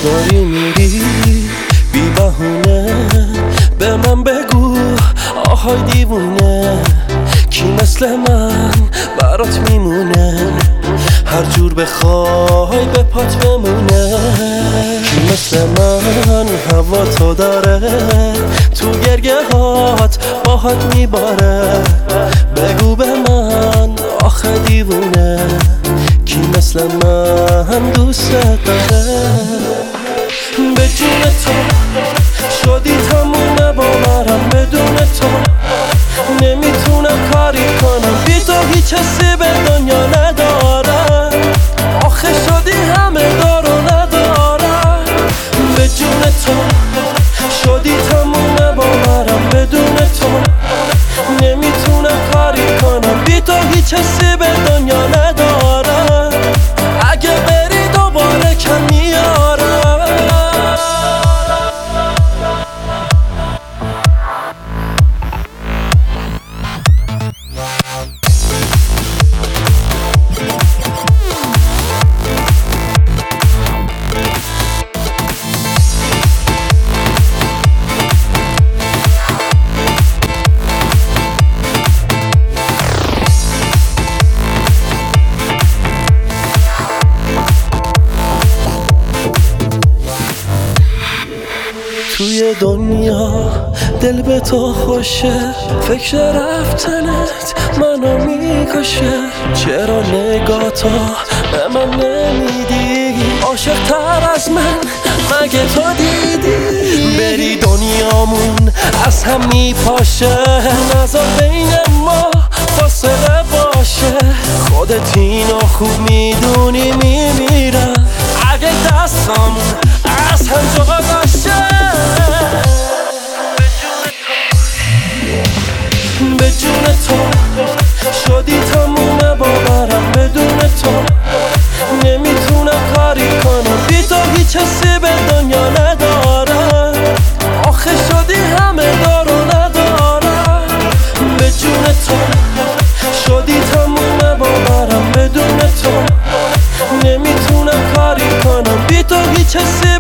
داری میری بی بهونه، به من بگو آهای دیوونه، کی مثل من برات میمونه، هر جور بخوای به پات بمونه. کی مثل من هوا تو داره، تو گرگه هات باهات میباره، بگو به من آخه دیوونه، کی مثل من دوست داره. به جون تو شدی تمومه باورم، بدون تو نمیتونم کاری کنم، بی تو هیچ حسی به دنیا ندارم، آخه شدی همه دارو ندارم. به جون تو شدی تمومه باورم، بدون تو نمیتونم کاری کنم، بی تو هیچ حسی به دنیا ندارم، اگه بری دوباره کم میارم. توی دنیا دل به تو خوشه، فکر رفتنت منو میکشه، چرا نگاه تو به من نمیدی، عاشق تر از من مگه تو دیدی، بری دنیامون از هم میپاشه، نذار بین ما فاصله باشه، خودت اینو خوب میدونی میمیرم اگه دستامون از هم جدا باشه. به جون تو شدی تمومه باورم، بدون تو نمیتونم کاری کنم، بی تو هیچ حسی به دنیا ندارم، آخه شدی همه دارو ندارم. به جون تو شدی تمومه باورم، بدون تو نمیتونم کاری کنم، بی تو هیچ حسی